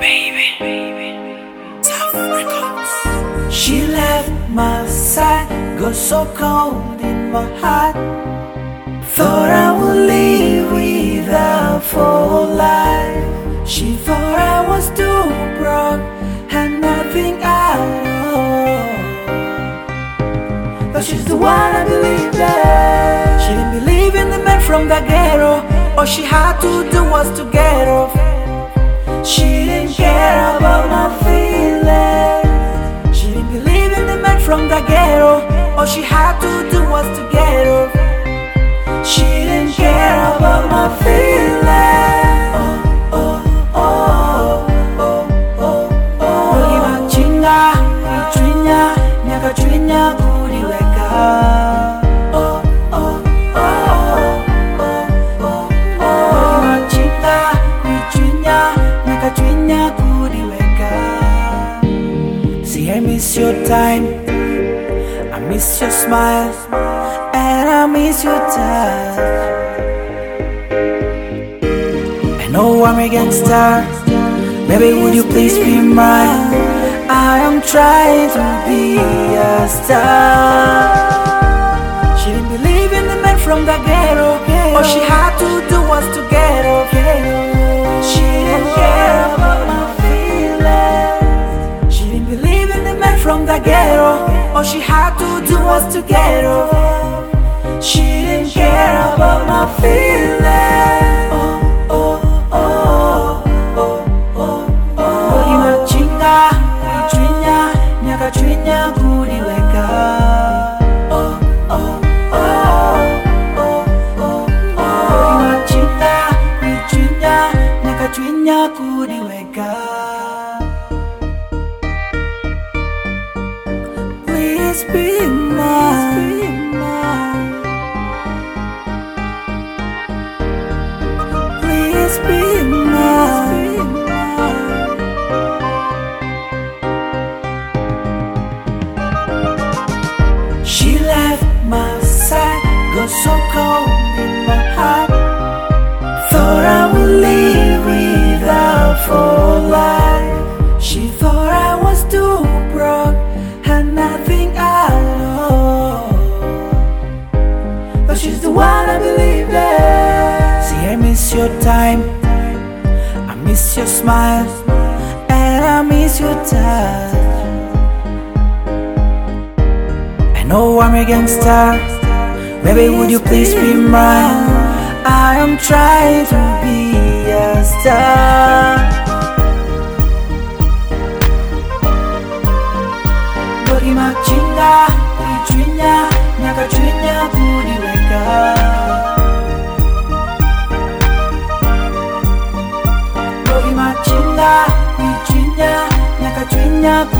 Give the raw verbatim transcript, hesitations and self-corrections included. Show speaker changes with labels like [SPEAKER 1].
[SPEAKER 1] baby. Tough records.
[SPEAKER 2] She left my side, got so cold in my heart. Thought I would live with her for life. She thought I was too broke, had nothing at all. But she's the one I believed in. She didn't believe in the man from the ghetto. All she had to do was to get off. She didn't care about my feelings. She didn't believe in the man from the ghetto. All she had to do was to get off. She didn't care about my feelings. Oh, oh, oh, oh, oh, oh. Boogie machinga, kuichunya, nyaka chunya kudiweka. Oh, oh, oh, oh, oh, oh. Boogie machinga, kuichunya, nyaka chunya kudiweka. See, I miss your time, I miss your smile, and I miss your touch. I know I'm a gangster, baby, would you please be mine? I am trying to be a star. She didn't believe in the man from the ghetto. All she had to do was to get off. She didn't care about my feelings. She didn't believe in the man from the ghetto. All she had to do was to get off. She didn't care about my feelings. Oh, oh, oh, oh, oh, oh. Boogie machinga, kuichunya, nyaka chunya kudiweka. Oh, oh, oh, oh, oh, oh. Boogie machinga, kuichunya, nyaka chunya kudiweka. Please be mine. Please be mine. She left my side, got so cold in my heart. Thought I would live with her for life. She thought I was too broke, had nothing at all. But she's the one I believe in. See, I miss your time, I miss your smile, and I miss your touch. I know I'm a gangster, baby, would you please be mine? I am trying to be a star. Boogie machinga, kuichunya, nyaka chunya kudiweka. Boogie machinga, kuichunya, nyaka chunya